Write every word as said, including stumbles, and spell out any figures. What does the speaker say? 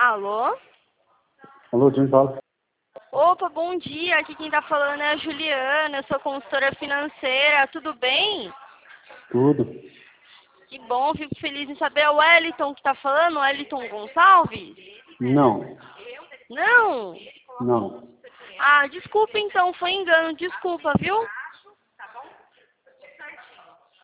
Alô? Alô, quem fala? Opa, bom dia. Aqui quem tá falando é a Juliana, eu sou consultora financeira. Tudo bem? Tudo? Que bom, fico feliz em saber. É o Wellington que tá falando, o Wellington Gonçalves? Não, Não? não. Ah, desculpa então, foi engano, desculpa, viu?